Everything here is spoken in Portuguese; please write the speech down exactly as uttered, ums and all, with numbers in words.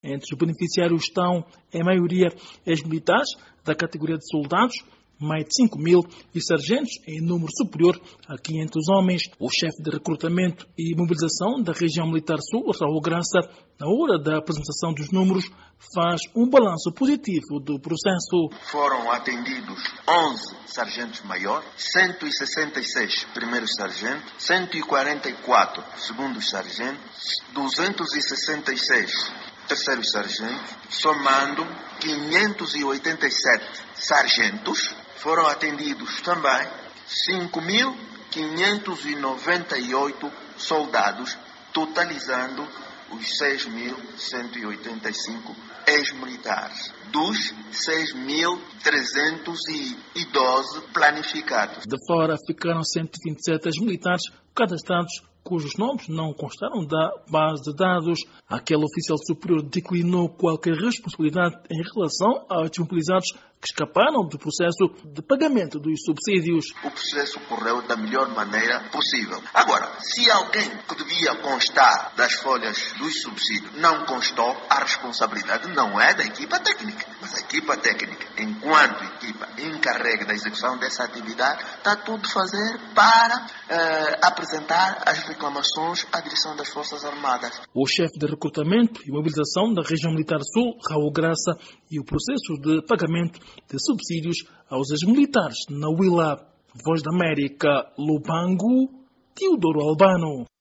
Entre os beneficiários estão, em maioria, ex-militares da categoria de soldados, mais de cinco mil, e sargentos em número superior a quinhentos homens. O chefe de recrutamento e mobilização da região militar sul, Raul Graça, na hora da apresentação dos números, faz um balanço positivo do processo. Foram atendidos onze sargentos-maior, cento e sessenta e seis primeiros sargentos, cento e quarenta e quatro segundos sargentos, duzentos e sessenta e seis terceiros sargentos, somando quinhentos e oitenta e sete sargentos. Foram atendidos também cinco mil quinhentos e noventa e oito soldados, totalizando os seis mil cento e oitenta e cinco ex-militares, dos seis mil trezentos e doze planificados. De fora ficaram cento e vinte e sete ex-militares cadastrados, cujos nomes não constaram da base de dados. Aquele oficial superior declinou qualquer responsabilidade em relação aos desmobilizados que escaparam do processo de pagamento dos subsídios. O processo correu da melhor maneira possível. Agora, se alguém que devia constar das folhas dos subsídios não constou, a responsabilidade não é da equipa técnica, mas a equipa técnica, enquanto equipa encarregue da execução dessa atividade, está tudo a fazer para eh, apresentar as reclamações à direção das Forças Armadas. O chefe de recrutamento e mobilização da região militar sul, Raul Graça, e o processo de pagamento de subsídios aos ex-militares na Huila. Voz da América, Lubango, Teodoro Albano.